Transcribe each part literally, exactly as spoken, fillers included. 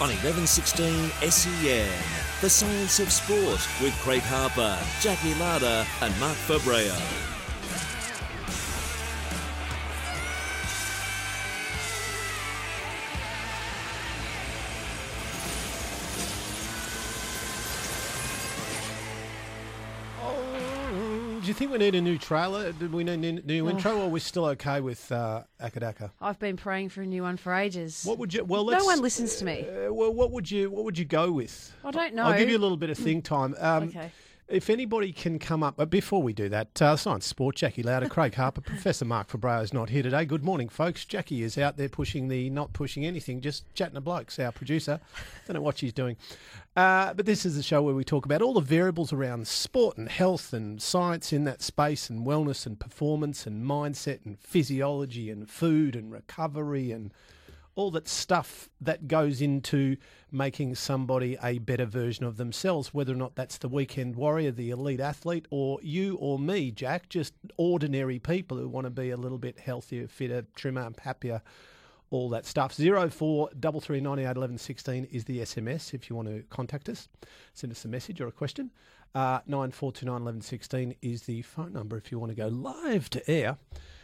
on eleven sixteen S E N. The Science of Sport with Craig Harper, Jackie Lada and Mark Fabreo. Do you think we need a new trailer? Do we need a new intro, or are we still okay with uh, Akadaka? I've been praying for a new one for ages. What would you? Well, no let's, one listens to me. Uh, well, what would you? What would you go with? I don't know. I'll give you a little bit of think time. Um, Okay. If anybody can come up, but before we do that, uh, Science Sport, Jackie Lowder, Craig Harper, Professor Mark Fabreo is not here today. Good morning, folks. Jackie is out there pushing the, not pushing anything, just chatting to blokes, our producer. Don't know what she's doing. Uh, but this is the show where we talk about all the variables around sport and health and science in that space, and wellness and performance and mindset and physiology and food and recovery and all that stuff that goes into making somebody a better version of themselves, whether or not that's the weekend warrior, the elite athlete, or you or me, Jack, just ordinary people who want to be a little bit healthier, fitter, trimmer, happier, all that stuff. zero four three three nine eight one one one six is the S M S if you want to contact us. Send us a message or a question. Uh, nine four two nine one one one six is the phone number if you want to go live to air.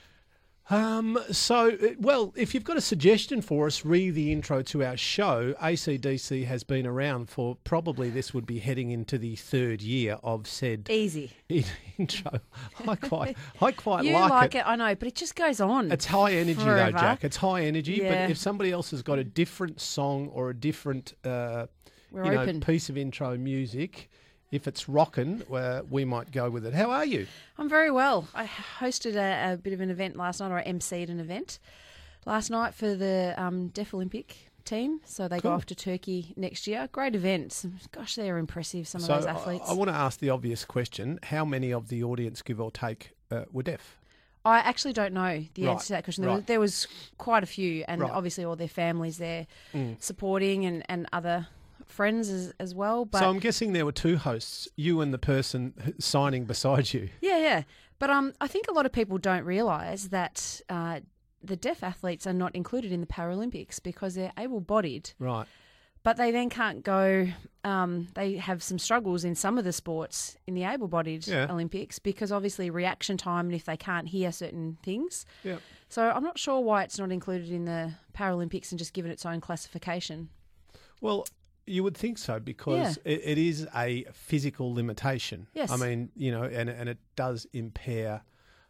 Um, so, well, if you've got a suggestion for us, read the intro to our show. A C D C has been around for probably this would be heading into the third year of said Easy. intro. I quite, I quite You like, like it. it. I know, but it just goes on. It's high energy forever. though, Jack. It's high energy. Yeah. But if somebody else has got a different song or a different, uh, We're you know, open. piece of intro music, if it's rocking, uh, we might go with it. How are you? I'm very well. I hosted a, a bit of an event last night, or I emceed an event last night for the um, Deaf Olympic team. So they Cool. go off to Turkey next year. Great events. Gosh, they're impressive, some So of those athletes. I, I want to ask the obvious question. How many of the audience, give or take, uh, were deaf? I actually don't know the Right, answer to that question. There, right. was, there was quite a few, and Right. obviously all their families there Mm. supporting, and, and other friends as, as well. But So I'm guessing there were two hosts, you and the person h- signing beside you. yeah, yeah. But um, I think a lot of people don't realise that uh, the deaf athletes are not included in the Paralympics because they're able-bodied. Right. But they then can't go. Um, they have some struggles in some of the sports in the able-bodied Yeah. Olympics because obviously reaction time, and if they can't hear certain things. Yeah. So I'm not sure why it's not included in the Paralympics and just given its own classification. Well, you would think so because it, it is a physical limitation. Yes. I mean, you know, and and it does impair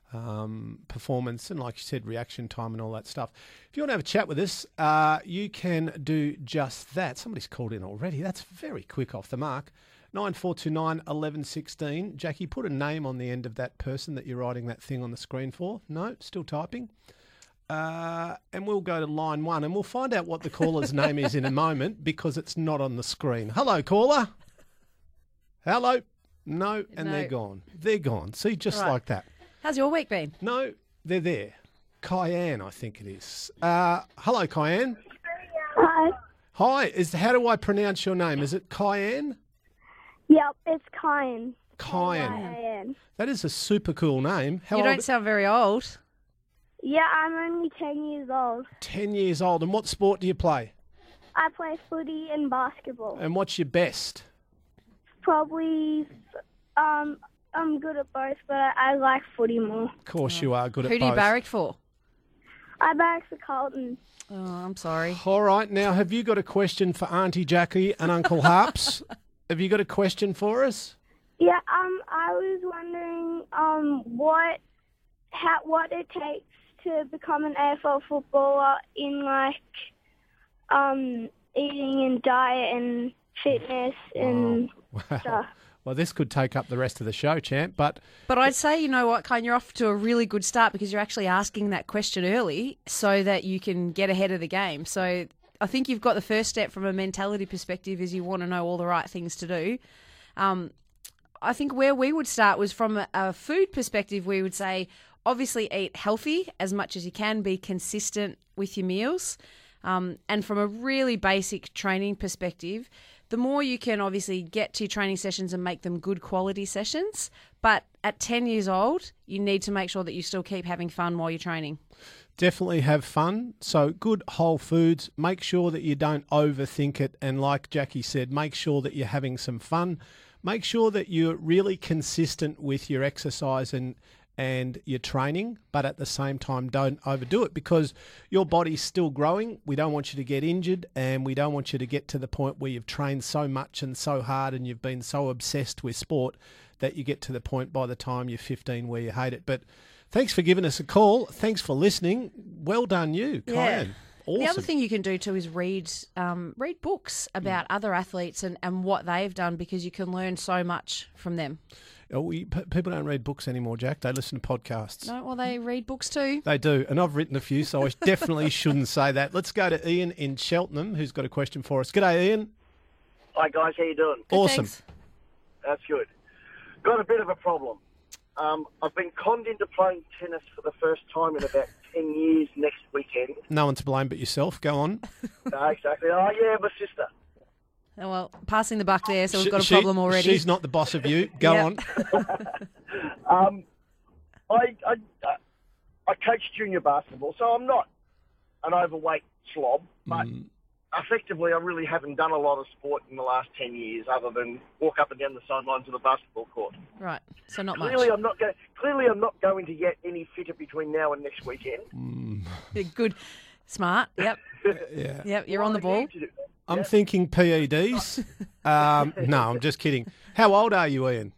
um, performance and, like you said, reaction time and all that stuff. If you want to have a chat with us, uh, you can do just that. Somebody's called in already. That's very quick off the mark. nine four two nine one one one six. Jackie, put a name on the end of that person that you're writing that thing on the screen for. No, still typing. Uh, and we'll go to line one and we'll find out what the caller's name is in a moment because it's not on the screen. Hello, caller. Hello. No, and No. they're gone. They're gone. See, just Right. like that. How's your week been? No, they're there. Cayenne, I think it is. Uh, hello, Cayenne. Hi. Hi. Is how do I pronounce your name? Is it Cayenne? Yep, it's Kyan. Cayenne. I N. That is a super cool name. How you old? don't sound very old. Yeah, I'm only ten years old. Ten years old. And what sport do you play? I play footy and basketball. And what's your best? Probably, um, I'm good at both, but I, I like footy more. Of course you are good at Who do you both. barrack for? I barrack for Carlton. Oh, I'm sorry. All right. Now, have you got a question for Auntie Jackie and Uncle Harps? Have you got a question for us? Yeah, um, I was wondering, um, what, how, what it takes to become an A F L footballer in like, um, eating and diet and fitness and Wow. stuff. Well, this could take up the rest of the show, champ, but But I'd say, you know what, Kane, you're off to a really good start because you're actually asking that question early so that you can get ahead of the game. So I think you've got the first step from a mentality perspective is you want to know all the right things to do. Um, I think where we would start was from a, a food perspective, we would say, obviously eat healthy as much as you can, be consistent with your meals. Um, and from a really basic training perspective, the more you can obviously get to your training sessions and make them good quality sessions. But at ten years old, you need to make sure that you still keep having fun while you're training. Definitely have fun. So good whole foods. Make sure that you don't overthink it. And like Jackie said, make sure that you're having some fun. Make sure that you're really consistent with your exercise and and your training, but at the same time, don't overdo it because your body's still growing. We don't want you to get injured, and we don't want you to get to the point where you've trained so much and so hard and you've been so obsessed with sport that you get to the point by the time you're fifteen where you hate it. But thanks for giving us a call. Thanks for listening. Well done you, Yeah. Kyan. Awesome. The other thing you can do too is read um, read books about Mm. other athletes and, and what they've done because you can learn so much from them. Oh, we, p- people don't read books anymore, Jack. They listen to podcasts. No, well, they read books too. They do, and I've written a few, so I definitely shouldn't say that. Let's go to Ian in Cheltenham, who's got a question for us. G'day, Ian. Hi guys, how you doing? Good, Awesome. thanks. That's good. Got a bit of a problem. Um, I've been conned into playing tennis for the first time in about ten years next weekend. No one to blame but yourself. Go on. No, exactly. Oh yeah, my sister. Oh, well, passing the buck there, so we've She- got a she- problem already. She's not the boss of you. Go Yep. on. Um, I, I I coach junior basketball, so I'm not an overweight slob, but Mm. effectively I really haven't done a lot of sport in the last ten years other than walk up and down the sidelines of the basketball court. Right, so not much. Clearly I'm not going. Clearly I'm not going to get any fitter between now and next weekend. Good, smart. Yep, Yeah. yep. You're on the What do I ball. need to do? I'm thinking P E Ds. Um, no, I'm just kidding. How old are you, Ian?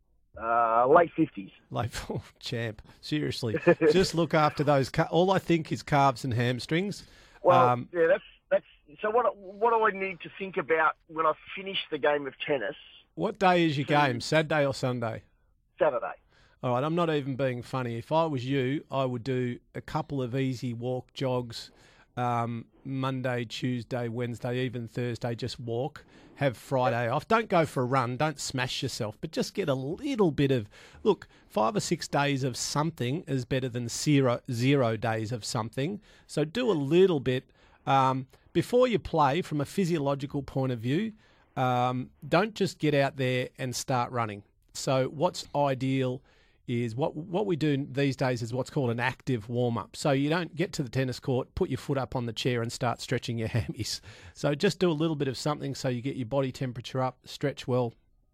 Uh, late fifties. Like, oh, champ. Seriously. Just look after those. Ca- All I think is calves and hamstrings. Well, Um, yeah, that's that's. So what? What do I need to think about when I finish the game of tennis What day is your game? Saturday or Sunday? Saturday? All right, I'm not even being funny. If I was you, I would do a couple of easy walk jogs, um, Monday, Tuesday, Wednesday, even Thursday, just walk. Have Friday off. Don't go for a run. Don't smash yourself, but just get a little bit of, look, five or six days of something is better than zero, zero days of something. So do a little bit. Um, before you play, from a physiological point of view, um, don't just get out there and start running. So what's ideal is what what we do these days is what's called an active warm-up. So you don't get to the tennis court, put your foot up on the chair and start stretching your hammies. So just do a little bit of something so you get your body temperature up, stretch well,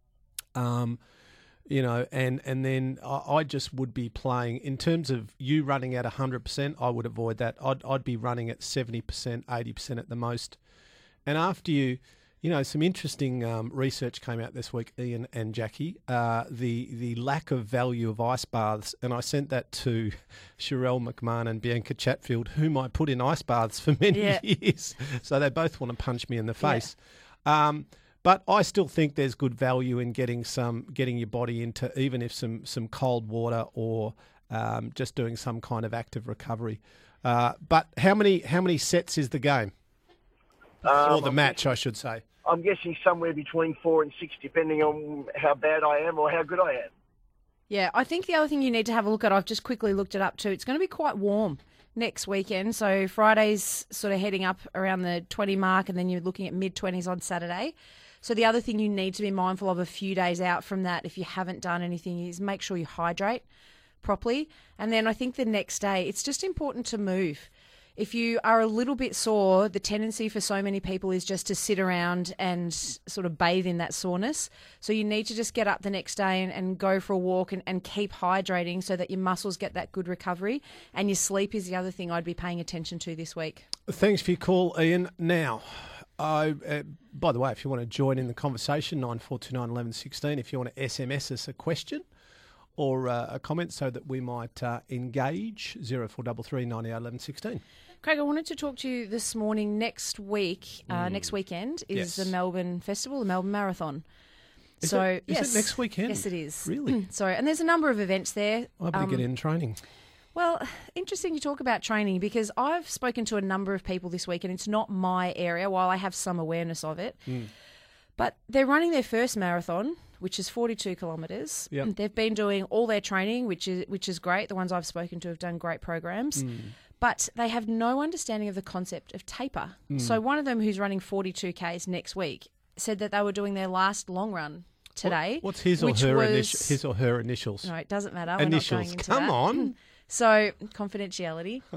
um, you know, and, and then I, I just would be playing, in terms of you running at one hundred percent, I would avoid that. I'd, I'd be running at seventy percent, eighty percent at the most. And after you... You know, some interesting um, research came out this week, Ian and Jackie, uh, the the lack of value of ice baths. And I sent that to Sherelle McMahon and Bianca Chatfield, whom I put in ice baths for many Yeah. years. So they both want to punch me in the face. Um, but I still think there's good value in getting some getting your body into, even if some, some cold water or um, just doing some kind of active recovery. Uh, but how many how many sets is the game? Um, or the I'm match, guessing- I should say. I'm guessing somewhere between four and six, depending on how bad I am or how good I am. Yeah, I think the other thing you need to have a look at, I've just quickly looked it up too, it's going to be quite warm next weekend. So Friday's sort of heading up around the twenty mark and then you're looking at mid-twenties on Saturday. So the other thing you need to be mindful of a few days out from that, if you haven't done anything, is make sure you hydrate properly. And then I think the next day, it's just important to move. If you are a little bit sore, the tendency for so many people is just to sit around and sort of bathe in that soreness. So you need to just get up the next day and, and go for a walk and, and keep hydrating so that your muscles get that good recovery. And your sleep is the other thing I'd be paying attention to this week. Thanks for your call, Ian. Now, I, uh, by the way, if you want to join in the conversation, nine four two nine, one one one six, if you want to S M S us a question or uh, a comment so that we might uh, engage, zero four three three, nine eight one one one six. Craig, I wanted to talk to you this morning. Next week, uh, next weekend is Yes. the Melbourne Festival, the Melbourne Marathon. Is so it- is it yes, next weekend? Yes, it is. Really? So, and there's a number of events there. I better Um, get in training. Well, interesting you talk about training because I've spoken to a number of people this week and it's not my area, while I have some awareness of it. Mm. But they're running their first marathon, which is forty-two kilometres. Yep. They've been doing all their training, which is which is great. The ones I've spoken to have done great programs. Mm. But they have no understanding of the concept of taper. So one of them who's running forty-two kays next week said that they were doing their last long run today. What- what's his or which her was- initi- his or her initials? No, it doesn't matter. We're not Initials. going into Come that. on. So confidentiality.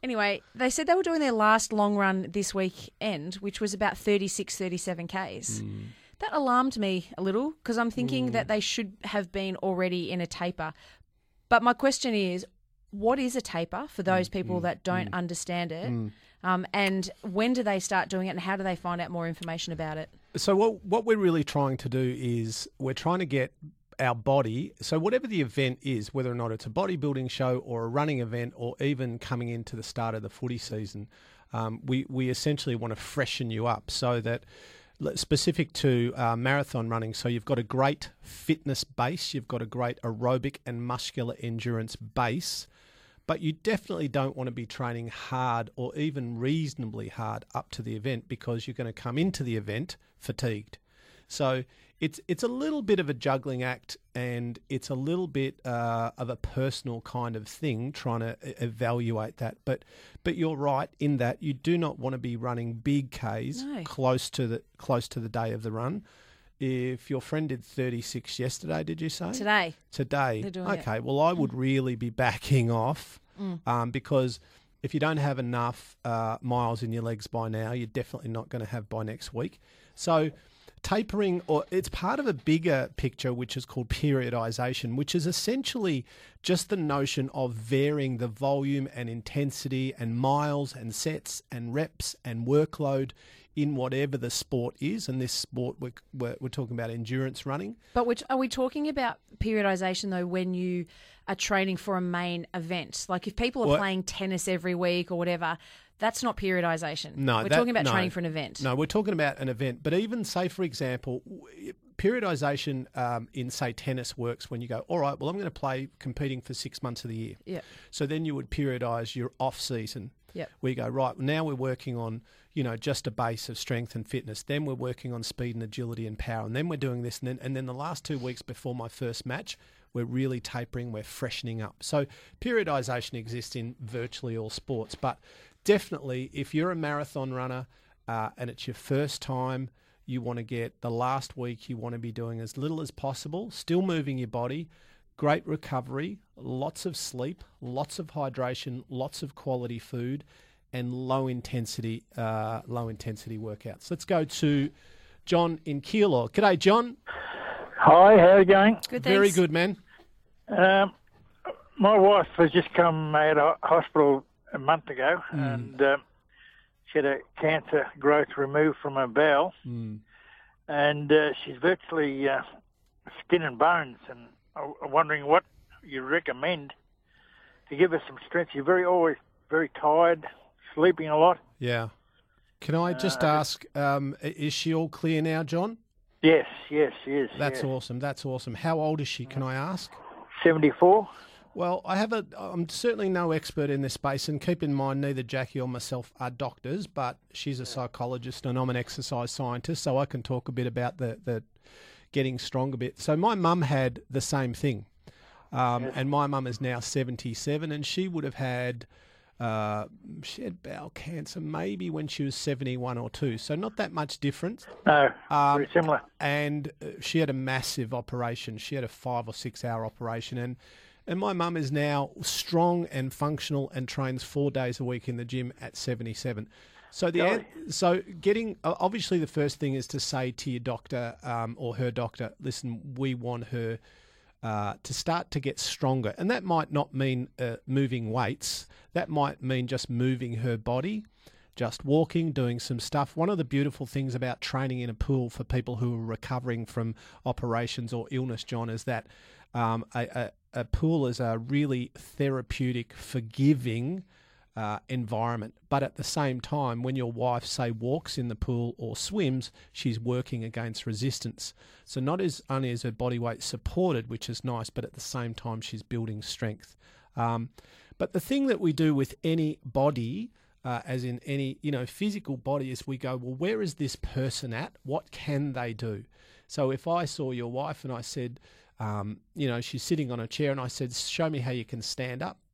Anyway, they said they were doing their last long run this weekend, which was about thirty-six, thirty-seven kays. Mm. That alarmed me a little because I'm thinking mm. that they should have been already in a taper. But my question is, what is a taper for those people mm. that don't mm. understand it? Mm. Um, and when do they start doing it, and how do they find out more information about it? So what what we're really trying to do is we're trying to get our body, so whatever the event is, whether or not it's a bodybuilding show or a running event or even coming into the start of the footy season, um, we, we essentially want to freshen you up so that, specific to uh, marathon running, so you've got a great fitness base, you've got a great aerobic and muscular endurance base, but you definitely don't want to be training hard or even reasonably hard up to the event because you're going to come into the event fatigued. So it's it's a little bit of a juggling act, and it's a little bit uh, of a personal kind of thing trying to evaluate that. But but you're right in that you do not want to be running big Ks no. close to the close to the day of the run. If your friend did thirty-six yesterday, did you say? Today. Today. They're doing okay, it. well, I would really be backing off mm. um, because if you don't have enough uh, miles in your legs by now, you're definitely not going to have by next week. So tapering, or it's part of a bigger picture which is called periodization, which is essentially just the notion of varying the volume and intensity and miles and sets and reps and workload in whatever the sport is. And this sport, we're, we're, we're talking about endurance running. But which, are we talking about periodization, though, when you are training for a main event? Like if people are well, playing tennis every week or whatever, that's not periodization. No, we're that, talking about no, training for an event. No, we're talking about an event. But even, say, for example, periodization um, in, say, tennis works when you go, all right, well, I'm going to play competing for six months of the year. Yeah. So then you would periodize your off-season. Yep. We go, right, now we're working on, you know, just a base of strength and fitness. Then we're working on speed and agility and power. And then we're doing this. And then, and then the last two weeks before my first match, we're really tapering, we're freshening up. So periodization exists in virtually all sports. But definitely, if you're a marathon runner uh, and it's your first time, you want to get the last week, you want to be doing as little as possible, still moving your body, great recovery, lots of sleep, lots of hydration, lots of quality food, and low intensity, uh, low intensity workouts. Let's go to John in Keilor. G'day, John. Hi, how are you going? Good, Very thanks. good, man. Um, my wife has just come out of hospital a month ago, Mm. and um, she had a cancer growth removed from her bowel, Mm. and uh, she's virtually uh, skin and bones. And I'm wondering what you recommend to give her some strength. She's very always very tired, sleeping a lot. Yeah. Can I just Uh, ask, um, is she all clear now, John? Yes, yes, she is. That's yes. awesome. That's awesome. How old is she, can I ask? seventy-four. Well, I have a. I'm certainly no expert in this space, and keep in mind neither Jackie or myself are doctors, but she's a psychologist and I'm an exercise scientist, so I can talk a bit about the the getting stronger bit. So my mum had the same thing, um, Yes. and my mum is now seventy-seven, and she would have had. Uh, she had bowel cancer maybe when she was seventy-one or two, so not that much difference. No, Um, very similar. And uh, she had a massive operation. She had a five or six hour operation, and and my mum is now strong and functional and trains four days a week in the gym at seventy-seven. So the Golly. an- so getting uh, obviously the first thing is to say to your doctor um, or her doctor, listen, we want her uh, to start to get stronger, and that might not mean uh, moving weights. That might mean just moving her body, just walking, doing some stuff. One of the beautiful things about training in a pool for people who are recovering from operations or illness, John, is that um, a, a, a pool is a really therapeutic, forgiving uh, environment. But at the same time, when your wife, say, walks in the pool or swims, she's working against resistance. So not as only is her body weight supported, which is nice, but at the same time, she's building strength. Um, but the thing that we do with any body, uh, as in any, you know, physical body, is we go, well, where is this person at? What can they do? So if I saw your wife and I said, um, you know, she's sitting on a chair and I said, show me how you can stand up.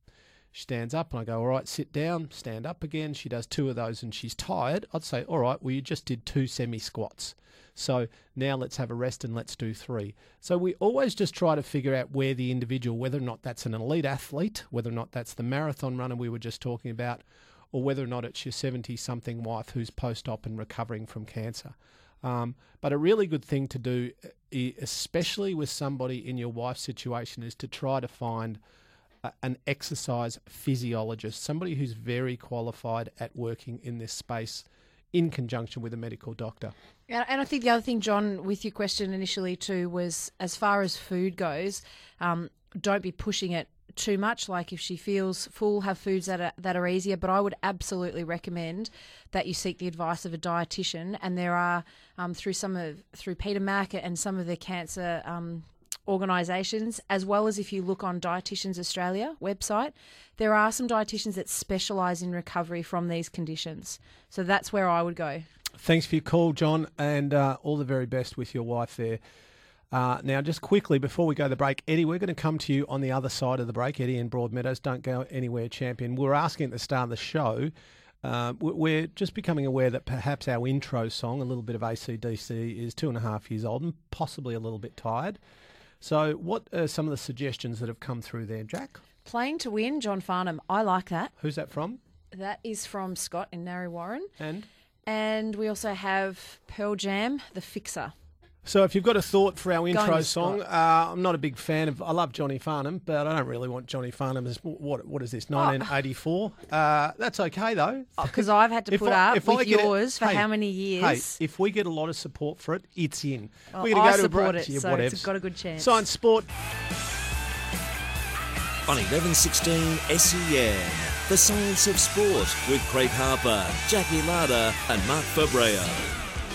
She stands up and I go, all right, sit down, stand up again. She does two of those and she's tired. I'd say, all right, well, you just did two semi-squats. So now let's have a rest and let's do three. So we always just try to figure out where the individual, whether or not that's an elite athlete, whether or not that's the marathon runner we were just talking about, or whether or not it's your seventy-something wife who's post-op and recovering from cancer. Um, but a really good thing to do, especially with somebody in your wife's situation, is to try to find a, an exercise physiologist, somebody who's very qualified at working in this space in conjunction with a medical doctor. And and I think the other thing, John, with your question initially too, was as far as food goes, um, don't be pushing it too much. Like if she feels full, have foods that are, that are easier. But I would absolutely recommend that you seek the advice of a dietitian. And there are, um, through some of, through Peter Mac and some of the cancer um, organisations, as well as if you look on Dietitians Australia website, there are some dietitians that specialise in recovery from these conditions. So that's where I would go. Thanks for your call, John, and uh, all the very best with your wife there. Uh, now, just quickly, before we go to the break, Eddie, we're going to come to you on the other side of the break. Eddie in Broadmeadows, don't go anywhere, champion. We were asking at the start of the show, uh, we're just becoming aware that perhaps our intro song, a little bit of A C D C, is two and a half years old and possibly a little bit tired. So what are some of the suggestions that have come through there, Jack? Playing to Win, John Farnham. I like that. Who's that from? That is from Scott in Narre Warren. And? And we also have Pearl Jam, The Fixer. So if you've got a thought for our intro Going song, uh, I'm not a big fan of, I love Johnny Farnham, but I don't really want Johnny Farnham as, what What is this, nineteen eighty-four? Oh. Uh, that's okay, though. Because I've had to If put I- up if I with get it- yours for hey, how many years? Hey, if we get a lot of support for it, it's in. Oh, We're gonna I go to a support break. it, Yeah, so whatevs. it's got a good chance. Science Sport. On eleven sixteen S E N, The Science of Sport with Craig Harper, Jackie Lada and Mark Fabreo.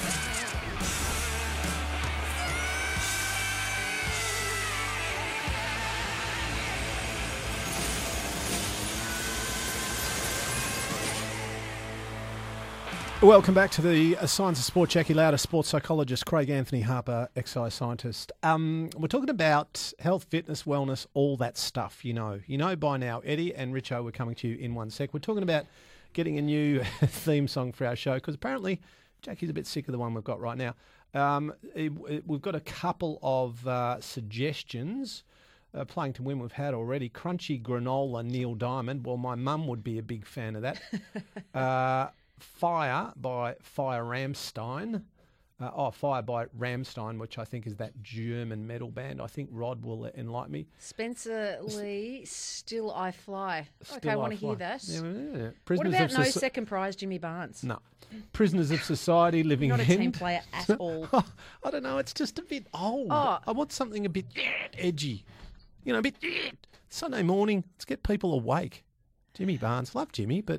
Welcome back to the uh, Science of Sport. Jackie Lowder, sports psychologist. Craig Anthony Harper, exercise scientist. Um, we're talking about health, fitness, wellness, all that stuff, you know. You know by now, Eddie and Richo, we're coming to you in one sec. We're talking about getting a new theme song for our show because apparently Jackie's a bit sick of the one we've got right now. Um, it, it, we've got a couple of uh, suggestions. Uh, playing to win we've had already. Crunchy Granola, Neil Diamond. Well, my mum would be a big fan of that. uh Fire by Fire Ramstein. Uh, oh, Fire by Ramstein, which I think is that German metal band. I think Rod will enlighten me. Spencer Lee, Still I Fly. Still okay, I want to Fly. hear that. Yeah, yeah, yeah. What Prisoners about of No Soci- Second Prize, Jimmy Barnes? No. Prisoners of Society, Living Not a End. team player at all. I don't know. It's just a bit old. Oh. I want something a bit edgy. You know, a bit Sunday morning. Let's get people awake. Jimmy Barnes. Love Jimmy, but...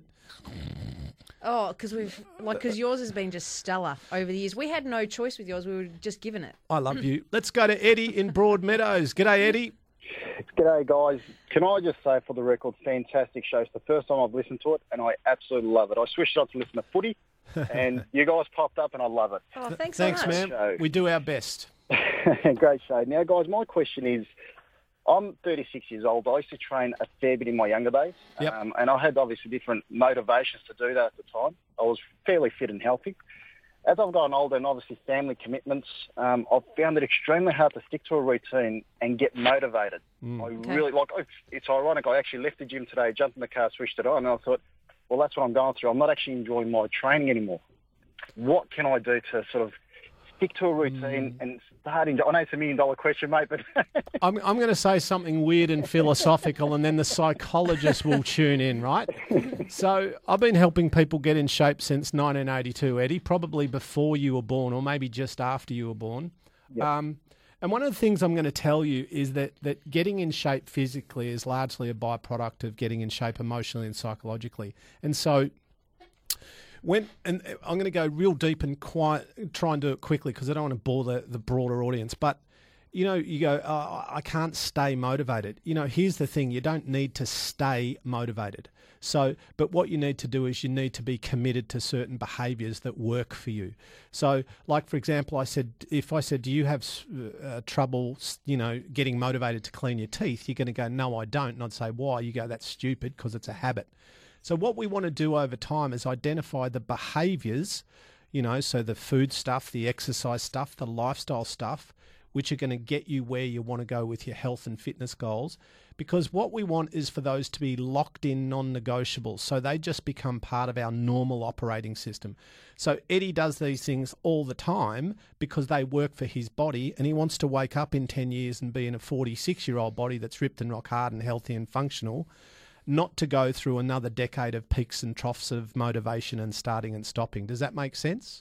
Oh, because we've like because yours has been just stellar over the years. We had no choice with yours; we were just given it. I love you. Let's go to Eddie in Broadmeadows. G'day, Eddie. G'day, guys. Can I just say, for the record, fantastic show. It's the first time I've listened to it, and I absolutely love it. I switched on to listen to footy, and you guys popped up, and I love it. Oh, thanks so Thanks, much. man. Show. We do our best. Great show. Now, guys, my question is, I'm thirty-six years old. I used to train a fair bit in my younger days, Yep. um, and I had obviously different motivations to do that at the time. I was fairly fit and healthy. As I've gotten older and obviously family commitments, um, I've found it extremely hard to stick to a routine and get motivated. Mm. I Okay. really, like, it's, it's ironic. I actually left the gym today, jumped in the car, switched it on, and I thought, well, that's what I'm going through. I'm not actually enjoying my training anymore. What can I do to sort of stick to a routine Mm. and start enjoy? I know it's a million dollar question, mate, but I'm, I'm going to say something weird and philosophical, and then the psychologist will tune in, right? So I've been helping people get in shape since nineteen eighty-two, Eddie, probably before you were born or maybe just after you were born. Yep. Um, and one of the things I'm going to tell you is that, that getting in shape physically is largely a byproduct of getting in shape emotionally and psychologically. And so... When, and I'm going to go real deep and quiet, try and do it quickly because I don't want to bore the, the broader audience. But you know, you go, oh, I can't stay motivated. You know, here's the thing. You don't need to stay motivated. So, but what you need to do is you need to be committed to certain behaviours that work for you. So, like, for example, I said, if I said, do you have uh, trouble, you know, getting motivated to clean your teeth? You're going to go, no, I don't. And I'd say, why? You go, that's stupid because it's a habit. So what we want to do over time is identify the behaviours, you know, so the food stuff, the exercise stuff, the lifestyle stuff, which are going to get you where you want to go with your health and fitness goals. Because what we want is for those to be locked in non-negotiables. So they just become part of our normal operating system. So Eddie does these things all the time because they work for his body, and he wants to wake up in ten years and be in a forty-six-year-old body that's ripped and rock hard and healthy and functional, not to go through another decade of peaks and troughs of motivation and starting and stopping. Does that make sense?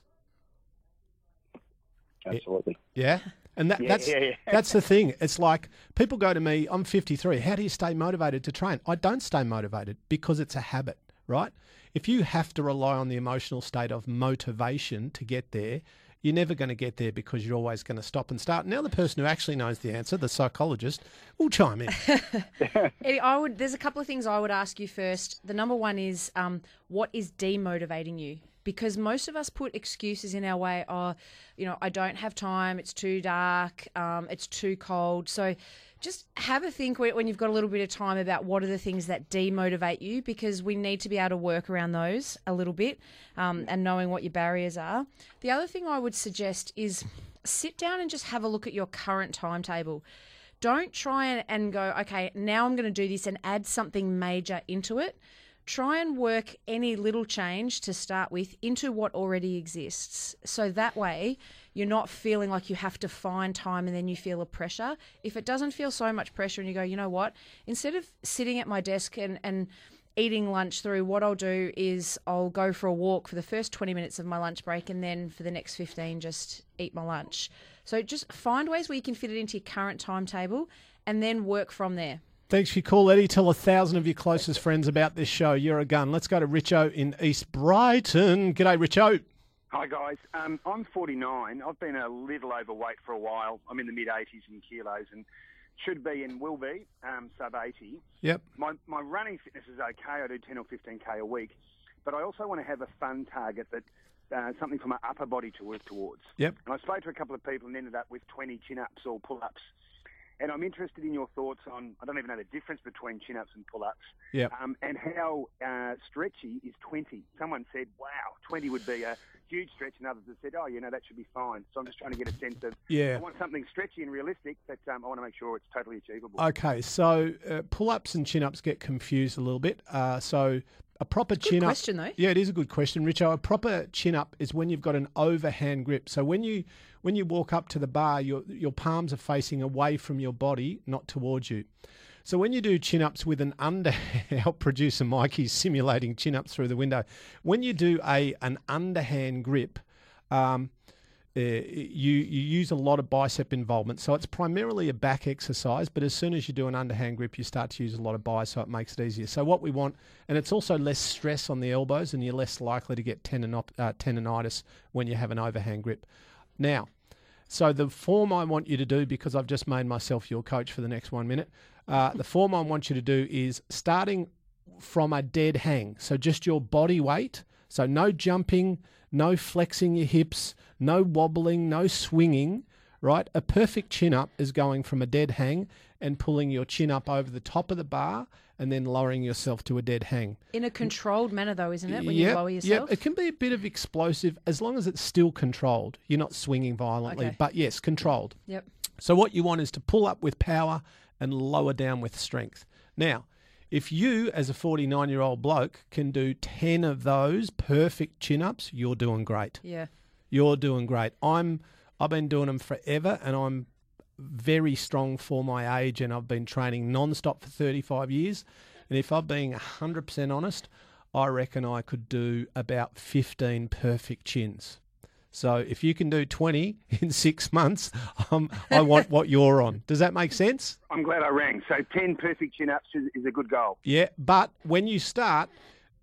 Absolutely. Yeah? And that, Yeah, that's yeah, yeah. that's the thing. It's like people go to me, I'm fifty-three. How do you stay motivated to train? I don't stay motivated because it's a habit, right? If you have to rely on the emotional state of motivation to get there, you're never going to get there because you're always going to stop and start. Now the person who actually knows the answer, the psychologist, will chime in. Eddie, I would. There's a couple of things I would ask you first. The number one is, um, what is demotivating you? Because most of us put excuses in our way. Oh, you know, I don't have time. It's too dark. Um, it's too cold. So just have a think when you've got a little bit of time about what are the things that demotivate you, because we need to be able to work around those a little bit, um, and knowing what your barriers are. The other thing I would suggest is sit down and just have a look at your current timetable. Don't try and, and go, okay, now I'm going to do this and add something major into it. Try and work any little change to start with into what already exists. So that way you're not feeling like you have to find time and then you feel a pressure. If it doesn't feel so much pressure and you go, you know what, instead of sitting at my desk and, and eating lunch through, what I'll do is I'll go for a walk for the first twenty minutes of my lunch break, and then for the next fifteen, just eat my lunch. So just find ways where you can fit it into your current timetable and then work from there. Thanks for your call, Eddie. Tell a thousand of your closest friends about this show. You're a gun. Let's go to Richo in East Brighton. G'day, Richo. Hi, guys. Um, I'm forty-nine. I've been a little overweight for a while. I'm in the mid-eighties in kilos and should be and will be um, sub eighty. Yep. My, my running fitness is okay. I do ten or fifteen K a week. But I also want to have a fun target, that uh, something for my upper body to work towards. Yep. And I spoke to a couple of people and ended up with twenty chin-ups or pull-ups. And I'm interested in your thoughts on, I don't even know the difference between chin-ups and pull-ups, Yep. um, and how uh, stretchy is twenty. Someone said, wow, twenty would be a huge stretch, and others have said, oh, you know, that should be fine. So I'm just trying to get a sense of, Yeah. I want something stretchy and realistic, but um, I want to make sure it's totally achievable. Okay, so uh, pull-ups and chin-ups get confused a little bit. Uh, so a proper Good chin-up... question, though. Yeah, it is a good question, Richo. A proper chin-up is when you've got an overhand grip. So when you when you walk up to the bar, your your palms are facing away from your body, not towards you. So when you do chin-ups with an under... Our producer Mikey's simulating chin-ups through the window. When you do a an underhand grip... Um, Uh, you you use a lot of bicep involvement, so it's primarily a back exercise, but as soon as you do an underhand grip, you start to use a lot of bi, so it makes it easier. So what we want, and it's also less stress on the elbows, and you're less likely to get tendinop, uh, tendonitis when you have an overhand grip. Now, so the form I want you to do, because I've just made myself your coach for the next one minute, uh, the form I want you to do is starting from a dead hang, so just your body weight, so no jumping, no flexing your hips, no wobbling, no swinging, right? A perfect chin up is going from a dead hang and pulling your chin up over the top of the bar and then lowering yourself to a dead hang. In a controlled manner, though, isn't it, when Yep, you lower yourself? Yep. It can be a bit of explosive as long as it's still controlled. You're not swinging violently, Okay. but yes, controlled. Yep. So what you want is to pull up with power and lower down with strength. Now, if you, as a forty-nine-year-old bloke, can do ten of those perfect chin-ups, you're doing great. Yeah. You're doing great. I'm, I've been doing them forever, and I'm very strong for my age, and I've been training non-stop for thirty-five years. And if I'm being one hundred percent honest, I reckon I could do about fifteen perfect chins. So if you can do twenty in six months, um, I want what you're on. Does that make sense? I'm glad I rang. So ten perfect chin-ups is, is a good goal. Yeah, but when you start,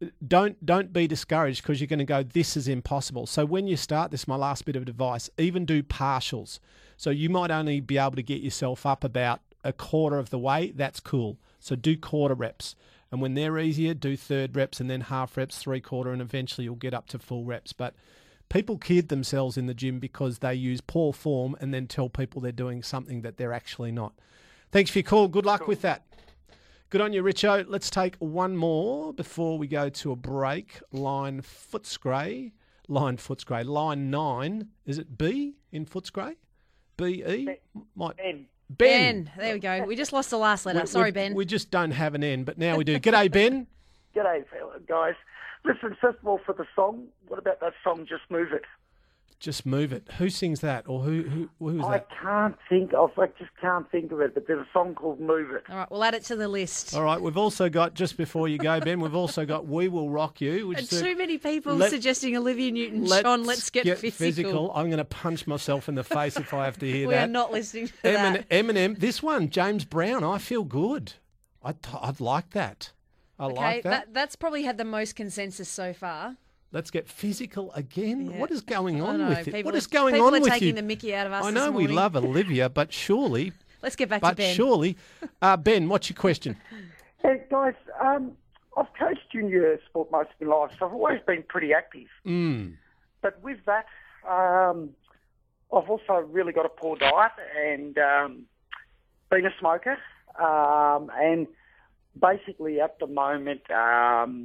don't don't be discouraged because you're going to go, this is impossible. So when you start, this is my last bit of advice, even do partials. So you might only be able to get yourself up about a quarter of the way. That's cool. So do quarter reps. And when they're easier, do third reps and then half reps, three quarter, and eventually you'll get up to full reps. But people kid themselves in the gym because they use poor form and then tell people they're doing something that they're actually not. Thanks for your call. Good luck with that. Good on you, Richo. Let's take one more before we go to a break. Line Footscray. Line Footscray. Line nine. Is it B in Footscray? B E? Might... Ben. Ben. Ben. There we go. We just lost the last letter. We- Sorry, we- Ben. We just don't have an N, but now we do. G'day, Ben. G'day, fella, guys. Listen, first of all, for the song, what about that song, Just Move It? Just move it. Who sings that? Or who who who's I that? can't think of, I just can't think of it, but there's a song called Move It. All right, we'll add it to the list. All right, we've also got, just before you go, Ben, we've also got We Will Rock You. Which And is a- too many people let- suggesting Olivia Newton-John. Let's get, physical. I'm going to punch myself in the face if I have to hear We that. are not listening to Emin- that. Eminem, this one, James Brown, I feel good. I'd, I'd like that. I Okay, like that. that, that's probably had the most consensus so far. Let's get physical again. Yeah. What is going I on know, with it? people What are- is going people on are with taking you? the mickey out of us I this know we morning. love Olivia, but surely, Let's get back but to Ben. surely, uh, Ben, what's your question? Hey, guys, um, I've coached junior sport most of my life, so I've always been pretty active. Mm. But with that, um, I've also really got a poor diet and um, been a smoker. Um, and basically at the moment, um,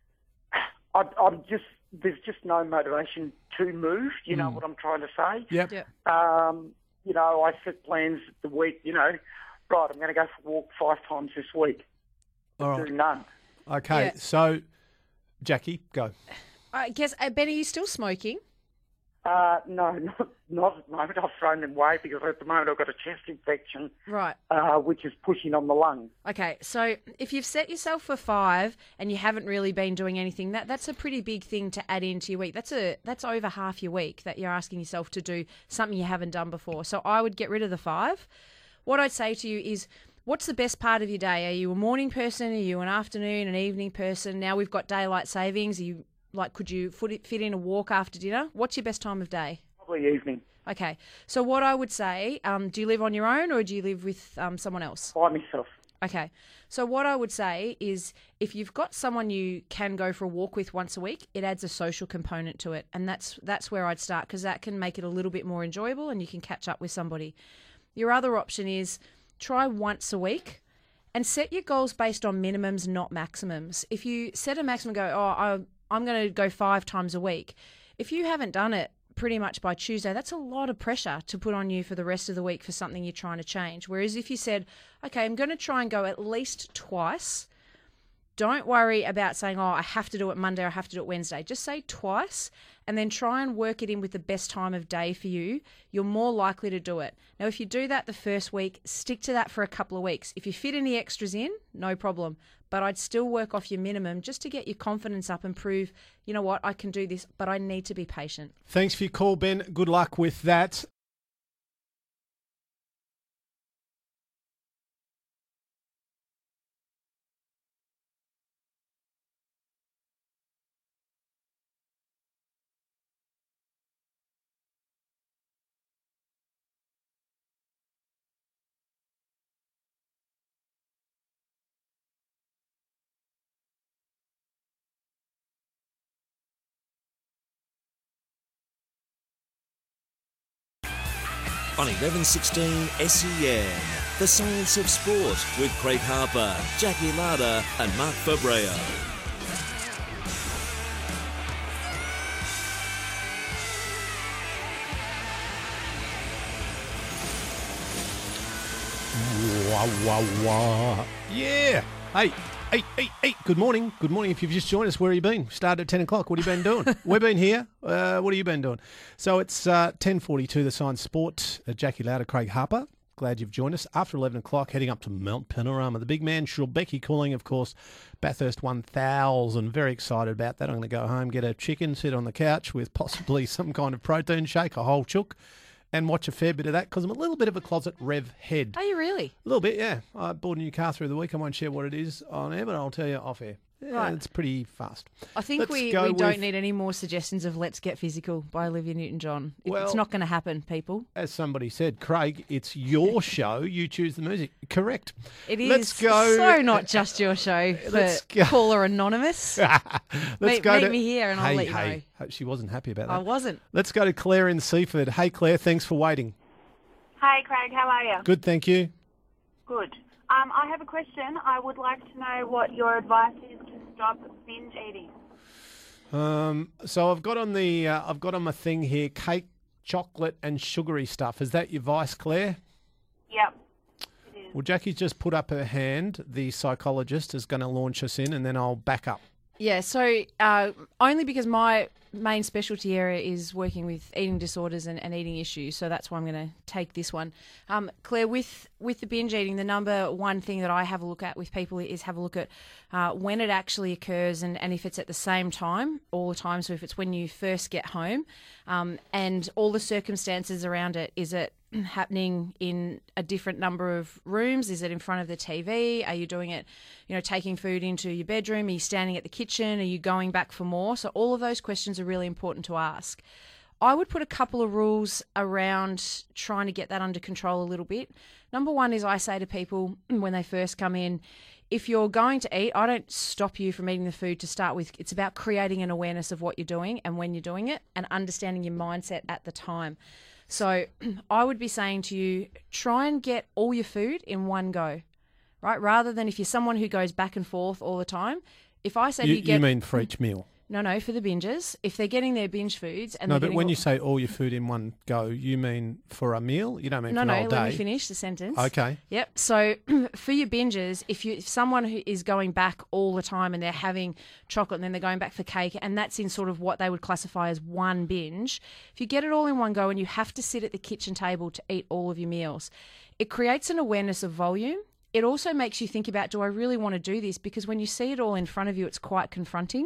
I, I'm just, there's just no motivation to move. You know Mm. what I'm trying to say? Yep. Yep. Um, you know, I set plans the week, you know, right, I'm going to go for a walk five times this week. All Do right. none. Okay, Yeah. so, Jackie, go. I guess, uh, Ben, are you still smoking? Uh, no, not, not at the moment. I've thrown them away because at the moment I've got a chest infection, Right. uh, which is pushing on the lung. Okay, so if you've set yourself for five and you haven't really been doing anything, that that's a pretty big thing to add into your week. That's a that's over half your week that you're asking yourself to do something you haven't done before. So I would get rid of the five. What I'd say to you is, what's the best part of your day? Are you a morning person? Are you an afternoon, an evening person? Now we've got daylight savings. Are you like, could you fit fit in a walk after dinner? What's your best time of day? Probably evening. Okay, so what I would say, um, do you live on your own or do you live with um, someone else? By myself. Okay. So what I would say is if you've got someone you can go for a walk with once a week, it adds a social component to it. And that's that's where I'd start because that can make it a little bit more enjoyable and you can catch up with somebody. Your other option is try once a week and set your goals based on minimums, not maximums. If you set a maximum, go, oh, I, I'm going to go five times a week. If you haven't done it pretty much by Tuesday, that's a lot of pressure to put on you for the rest of the week for something you're trying to change. Whereas if you said, okay, I'm going to try and go at least twice, don't worry about saying, oh, I have to do it Monday or I have to do it Wednesday. Just say twice and then try and work it in with the best time of day for you. You're more likely to do it. Now, if you do that the first week, stick to that for a couple of weeks. If you fit any extras in, no problem. But I'd still work off your minimum just to get your confidence up and prove, you know what, I can do this, but I need to be patient. Thanks for your call, Ben. Good luck with that. On eleven sixteen S E N, The Science of Sport with Craig Harper, Jackie Lada and Mark Fabreo. Wah, wah, wah. Yeah. Hey, hey, hey, hey. Good morning. Good morning. If you've just joined us, where have you been? Started at ten o'clock. What have you been doing? We've been here. Uh, what have you been doing? So it's uh, ten forty-two, The Science Sport. Uh, Jackie Lowder, Craig Harper. Glad you've joined us. After eleven o'clock, heading up to Mount Panorama. The big man, Shulbecky, calling, of course, Bathurst one thousand. Very excited about that. I'm going to go home, get a chicken, sit on the couch with possibly some kind of protein shake, a whole chook, and watch a fair bit of that because I'm a little bit of a closet rev head. Are you really? A little bit, yeah. I bought a new car through the week. I won't share what it is on air, but I'll tell you off air. Yeah, Right. it's pretty fast. I think Let's we, go we don't with- need any more suggestions of Let's Get Physical by Olivia Newton-John. It- Well- it's not going to happen, people. As somebody said, Craig, it's your show. You choose the music. Correct. It is Let's go. so not just your show for Let's go. caller anonymous. Let's meet go meet to... me here and I'll hey, let you hey. know. She wasn't happy about that. I wasn't. Let's go to Claire in Seaford. Hey, Claire, thanks for waiting. Hey, Craig, how are you? Good, thank you. Good. Um, I have a question. I would like to know what your advice is to stop binge eating. Um, so I've got on the uh, I've got on my thing here cake, chocolate, and sugary stuff. Is that your vice, Claire? Yep. Well, Jackie's just put up her hand. The psychologist is going to launch us in, and then I'll back up. Yeah, so uh, only because my main specialty area is working with eating disorders and, and eating issues, so that's why I'm going to take this one. Um, Claire, with, with the binge eating, the number one thing that I have a look at with people is have a look at uh, when it actually occurs and, and if it's at the same time all the time, so if it's when you first get home um, and all the circumstances around it. Is it happening in a different number of rooms? Is it in front of the T V? Are you doing it, you know, taking food into your bedroom? Are you standing at the kitchen? Are you going back for more? So all of those questions are really important to ask. I would put a couple of rules around trying to get that under control a little bit. Number one is I say to people when they first come in, if you're going to eat, I don't stop you from eating the food to start with. It's about creating an awareness of what you're doing and when you're doing it and understanding your mindset at the time. So I would be saying to you, try and get all your food in one go, right? Rather than if you're someone who goes back and forth all the time. If I say You, to you, get, you mean for each meal? No, no, for the bingers. If they're getting their binge foods and No, they're but getting when all- you say all your food in one go, you mean for a meal? You don't mean no, for no, the whole let day? me finish the sentence. Okay. Yep. So for your binges, if you if someone who is going back all the time and they're having chocolate and then they're going back for cake, and that's in sort of what they would classify as one binge, if you get it all in one go and you have to sit at the kitchen table to eat all of your meals, it creates an awareness of volume. It also makes you think about, do I really want to do this? Because when you see it all in front of you, it's quite confronting.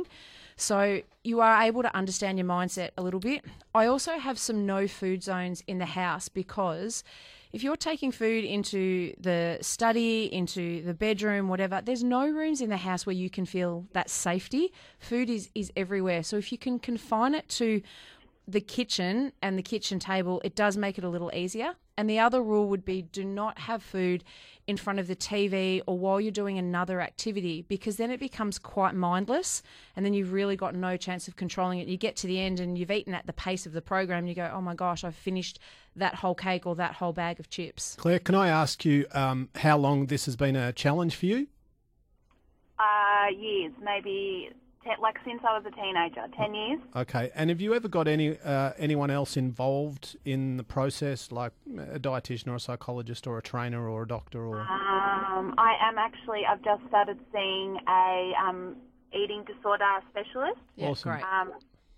So you are able to understand your mindset a little bit. I also have some no food zones in the house because if you're taking food into the study, into the bedroom, whatever, there's no rooms in the house where you can feel that safety. Food is, is everywhere. So if you can confine it to the kitchen and the kitchen table, it does make it a little easier. And the other rule would be do not have food in front of the T V or while you're doing another activity, because then it becomes quite mindless and then you've really got no chance of controlling it. You get to the end and you've eaten at the pace of the program and you go, oh my gosh, I've finished that whole cake or that whole bag of chips. Claire, can I ask you um, how long this has been a challenge for you? Uh, years, maybe ten, like since I was a teenager, ten years. Okay, and have you ever got any uh, anyone else involved in the process, like a dietitian or a psychologist or a trainer or a doctor? Or Um, I am actually. I've just started seeing a um, eating disorder specialist. Yeah, Awesome. great. Um,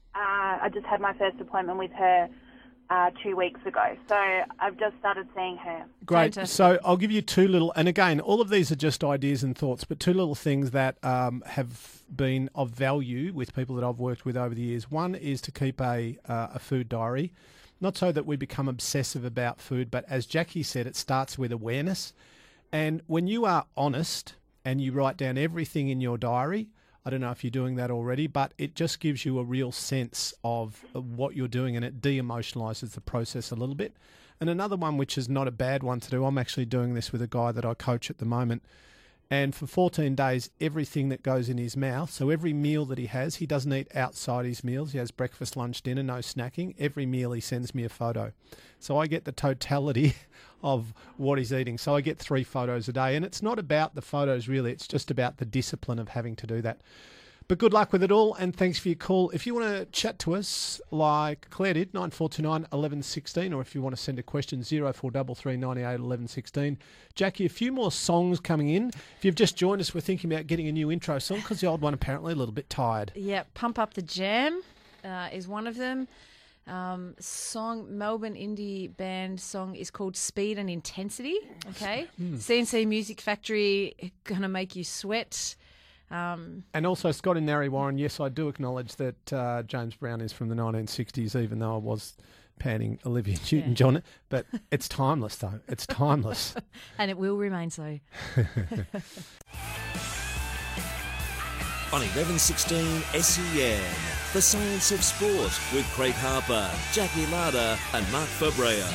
uh, I just had my first appointment with her uh, two weeks ago, so I've just started seeing her. Great. Fantastic. So I'll give you two little, and again, all of these are just ideas and thoughts, but two little things that um, have been of value with people that I've worked with over the years. One is to keep a uh, a food diary, not so that we become obsessive about food, but as Jackie said, it starts with awareness. And when you are honest and you write down everything in your diary, I don't know if you're doing that already, but it just gives you a real sense of what you're doing and it de-emotionalizes the process a little bit. And another one, which is not a bad one to do, I'm actually doing this with a guy that I coach at the moment. And for fourteen days, everything that goes in his mouth, so every meal that he has, he doesn't eat outside his meals. He has breakfast, lunch, dinner, no snacking. Every meal he sends me a photo. So I get the totality of what he's eating. So I get three photos a day. And it's not about the photos really, it's just about the discipline of having to do that. But good luck with it all, and thanks for your call. If you want to chat to us like Claire did, nine four two nine, one one one six, or if you want to send a question, zero four three three, nine eight, one one one six. Jackie, a few more songs coming in. If you've just joined us, we're thinking about getting a new intro song because the old one apparently a little bit tired. Yeah, Pump Up the Jam uh, is one of them. Um, song, Melbourne indie band song is called Speed and Intensity. Okay, Mm. C N C Music Factory, Gonna Make You Sweat. Um, And also Scott and Narry Warren, yes, I do acknowledge that uh, James Brown is from the nineteen sixties, even though I was panning Olivia Newton-John. But it's timeless, though. It's timeless. and it will remain so. on eleven sixteen S E N. The Science of Sport with Craig Harper, Jackie Larder and Mark Fabreo.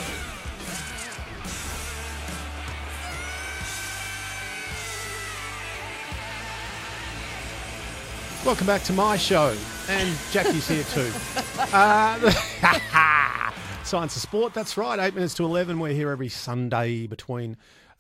Welcome back to my show, and Jackie's here too. Uh, Science of Sport, that's right, eight minutes to eleven. We're here every Sunday between...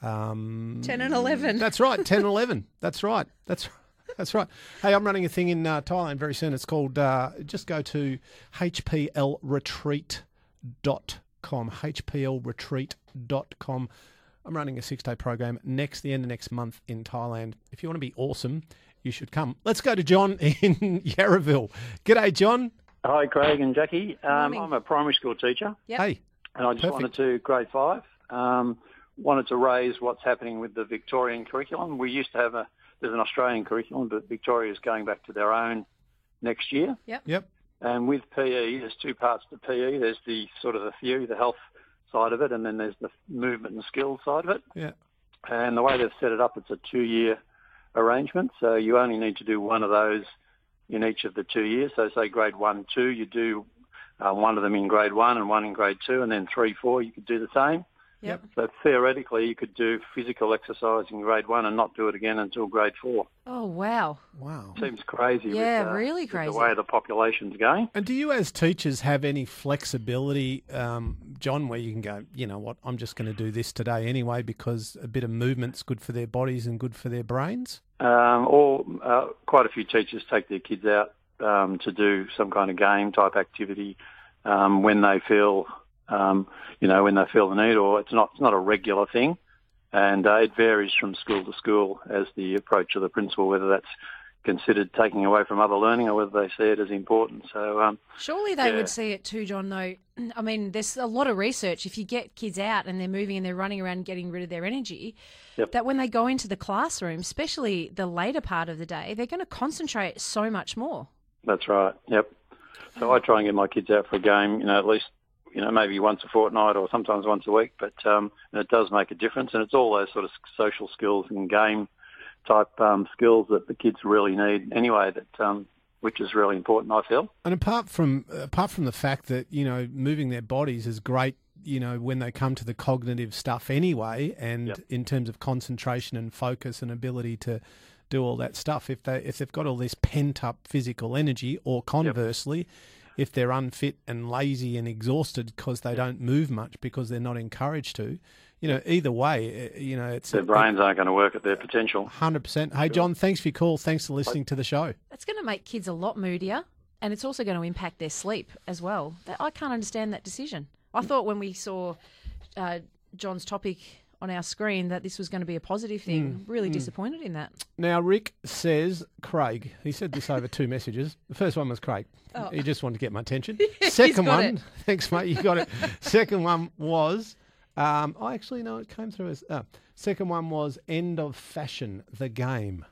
Um, ten and eleven. That's right, ten and eleven. That's right, that's that's right. Hey, I'm running a thing in uh, Thailand very soon. It's called, uh, just go to h p l retreat dot com, h p l retreat dot com. I'm running a six-day program next, the end of next month in Thailand. If you want to be awesome, you should come. Let's go to John in Yarraville. G'day, John. Hi, Craig and Jackie. Um, Morning. I'm a primary school teacher. Yep. Hey. And I just Perfect. wanted to, grade five, um, wanted to raise what's happening with the Victorian curriculum. We used to have a, there's an Australian curriculum, but Victoria is going back to their own next year. Yep. Yep. And with P E, there's two parts to P E. There's the sort of the theory, the health side of it, and then there's the movement and skills side of it. Yeah. And the way they've set it up, it's a two-year arrangement. So you only need to do one of those in each of the two years. So say grade one, two, you do uh, one of them in grade one and one in grade two, and then three, four, you could do the same. Yep. So theoretically, you could do physical exercise in grade one and not do it again until grade four. Oh, wow. Wow. Seems crazy. Yeah, with, uh, really with crazy. the way the population's going. And do you as teachers have any flexibility, um, John, where you can go, you know what, I'm just going to do this today anyway because a bit of movement's good for their bodies and good for their brains? Um, or uh, quite a few teachers take their kids out um, to do some kind of game type activity um, when they feel, um, you know, when they feel the need, or it's not it's not a regular thing, and uh, it varies from school to school as the approach of the principal, whether that's considered taking away from other learning or whether they see it as important. So um, Surely they yeah. would see it too, John, though. I mean, there's a lot of research. If you get kids out and they're moving and they're running around and getting rid of their energy, Yep. that when they go into the classroom, especially the later part of the day, they're going to concentrate so much more. That's right. Yep. So I try and get my kids out for a game, you know, at least, you know, maybe once a fortnight or sometimes once a week. But um, and it does make a difference, and it's all those sort of social skills and game type um, skills that the kids really need anyway. That um, which is really important, I feel. And apart from apart from the fact that, you know, moving their bodies is great, you know, when they come to the cognitive stuff anyway, and Yep. in terms of concentration and focus and ability to do all that stuff, if they if they've got all this pent up physical energy, or conversely, yep. if they're unfit and lazy and exhausted because they don't move much because they're not encouraged to, you know, either way, you know, it's their brains aren't going to work at their potential. one hundred percent. Hey, John, thanks for your call. Thanks for listening to the show. That's going to make kids a lot moodier, and it's also going to impact their sleep as well. That- I can't understand that decision. I thought when we saw uh, John's topic on our screen that this was going to be a positive thing. Mm, really mm. disappointed in that. Now, Rick says, Craig, he said this over two messages. The first one was Craig. Oh. He just wanted to get my attention. He's Second got one, it. thanks, mate, you got it. Second one was, um, I actually know it came through as, uh, second one was End of Fashion, the game.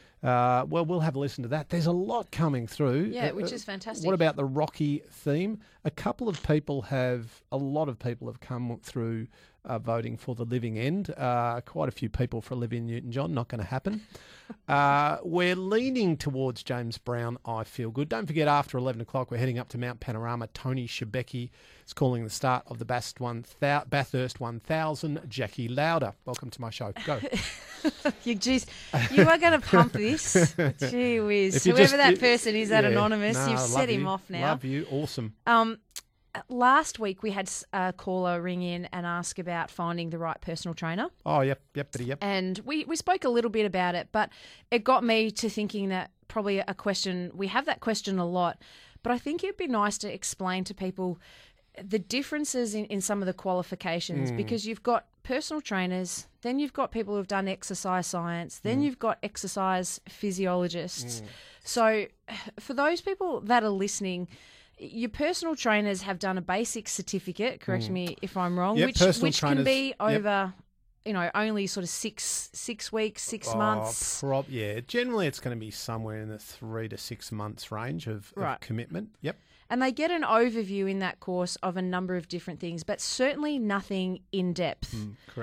Uh, well, we'll have a listen to that. There's a lot coming through. Yeah, Uh, which uh, is fantastic. What about the Rocky theme? A couple of people have, a lot of people have come through uh, voting for the Living End. Uh, quite a few people for Olivia Newton-John. Not going to happen. uh, we're leaning towards James Brown, I Feel Good. Don't forget, after eleven o'clock, we're heading up to Mount Panorama. Tony Shebeki is calling the start of the Bathurst one, Bathurst one thousand. Jackie Lauder, welcome to my show. Go. you, geez, you are going to pump this. Gee whiz. If you Whoever just- that it- person is, that yeah, anonymous, no, you've I set love him you. off now. Love you. Awesome. Um, last week we had a caller ring in and ask about finding the right personal trainer. Oh, yep, yep, bitty, yep. And we, we spoke a little bit about it, but it got me to thinking that probably a question, we have that question a lot, but I think it'd be nice to explain to people the differences in, in some of the qualifications, Mm. because you've got personal trainers, then you've got people who've done exercise science, then Mm. you've got exercise physiologists. Mm. So for those people that are listening, your personal trainers have done a basic certificate, correct Mm. me if I'm wrong, Yep, which personal which can trainers, be yep. over, you know, only sort of six six weeks, six Oh, months. prob- yeah, generally it's going to be somewhere in the three to six months range of, of Right. commitment. Yep. And they get an overview in that course of a number of different things, but certainly nothing in depth. Mm, correct.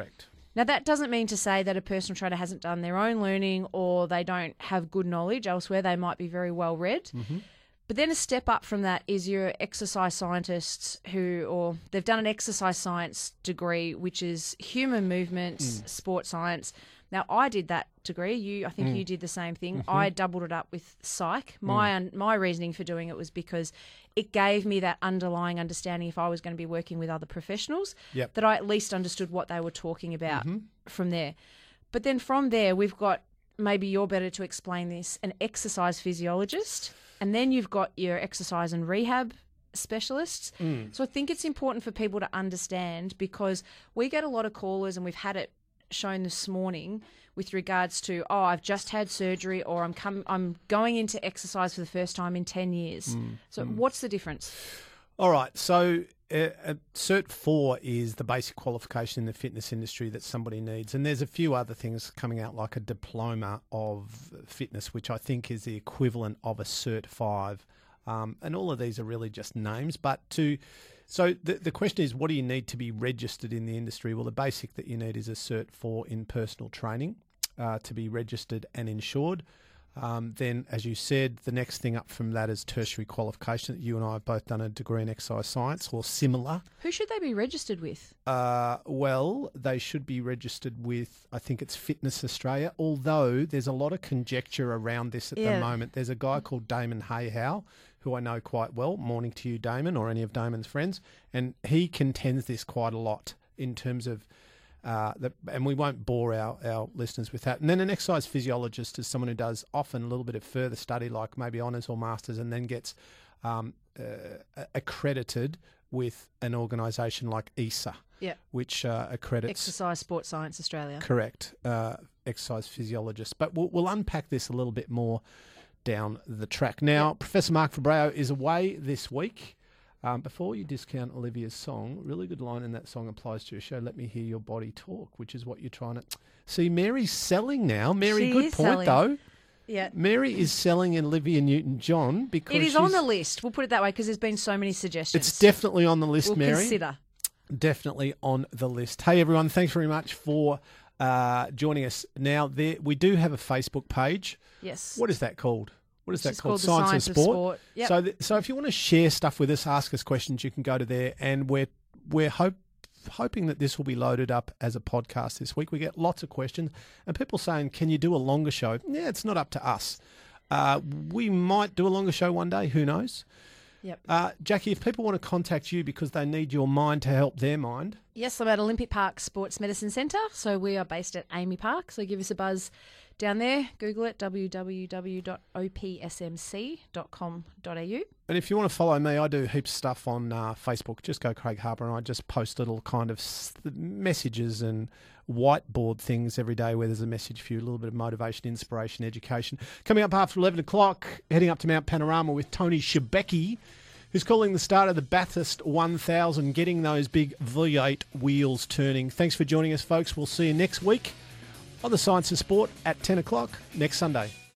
Now, that doesn't mean to say that a personal trainer hasn't done their own learning or they don't have good knowledge elsewhere. They might be very well read. Mm-hmm. But then a step up from that is your exercise scientists who, or they've done an exercise science degree, which is human movements, Mm. sport science. Now, I did that degree. You, I think Mm. you did the same thing. Mm-hmm. I doubled it up with psych. My un- my reasoning for doing it was because it gave me that underlying understanding if I was going to be working with other professionals, Yep. that I at least understood what they were talking about Mm-hmm. from there. But then from there, we've got, maybe you're better to explain this, an exercise physiologist, and then you've got your exercise and rehab specialists. Mm. So I think it's important for people to understand, because we get a lot of callers, and we've had it shown this morning with regards to, oh, I've just had surgery, or I'm come, I'm going into exercise for the first time in ten years. Mm. So Mm. what's the difference? All right, so uh, uh, Cert four is the basic qualification in the fitness industry that somebody needs, and there's a few other things coming out, like a diploma of fitness, which I think is the equivalent of a Cert five, um, and all of these are really just names. But to so the the question is, what do you need to be registered in the industry? Well, the basic that you need is a Cert four in personal training uh, to be registered and insured. Um, then, as you said, the next thing up from that is tertiary qualification. You and I have both done a degree in exercise science or similar. Who should they be registered with? Uh, well, they should be registered with, I think it's Fitness Australia, although there's a lot of conjecture around this at Yeah. the moment. There's a guy called Damon Hayhow, who I know quite well. Morning to you, Damon, or any of Damon's friends. And he contends this quite a lot in terms of Uh, the, and we won't bore our, our listeners with that. And then an exercise physiologist is someone who does often a little bit of further study, like maybe honours or masters, and then gets um, uh, accredited with an organisation like E S A, Yeah. which uh, accredits Exercise Sports Science Australia. correct uh, exercise physiologists. But we'll, we'll unpack this a little bit more down the track. Now, Yep. Professor Mark Fabreo is away this week. Um, before you discount Olivia's song, really good line in that song applies to your show, Let Me Hear Your Body Talk, which is what you're trying to... See, Mary's selling now. Mary, She good is point, selling. though. Yeah. Mary is selling Olivia Newton-John because It is on she's- the list. We'll put it that way, because there's been so many suggestions. It's definitely on the list, we'll Mary. consider. Definitely on the list. Hey, everyone, thanks very much for uh, joining us. Now, there we do have a Facebook page. Yes. What is that called? What is It's that just called? called the Science of Sport. Yep. So, th- so if you want to share stuff with us, ask us questions, you can go to there, and we're we're hope, hoping that this will be loaded up as a podcast this week. We get lots of questions, and people saying, "Can you do a longer show?" Yeah, it's not up to us. Uh, we might do a longer show one day. Who knows? Yep. Uh, Jackie, if people want to contact you because they need your mind to help their mind, Yes, I'm at Olympic Park Sports Medicine Centre. So we are based at Amy Park. So give us a buzz down there. Google it, w w w dot o p s m c dot com dot a u. and if you want to follow me, I do heaps of stuff on uh, Facebook. Just go Craig Harper, and I just post little kind of s- messages and whiteboard things every day where there's a message for you, a little bit of motivation, inspiration, education. Coming up after eleven o'clock, heading up to Mount Panorama with Tony Shebeki, who's calling the start of the Bathurst one thousand, getting those big V eight wheels turning. Thanks for joining us, folks. We'll see you next week on the Science and Sport at ten o'clock next Sunday.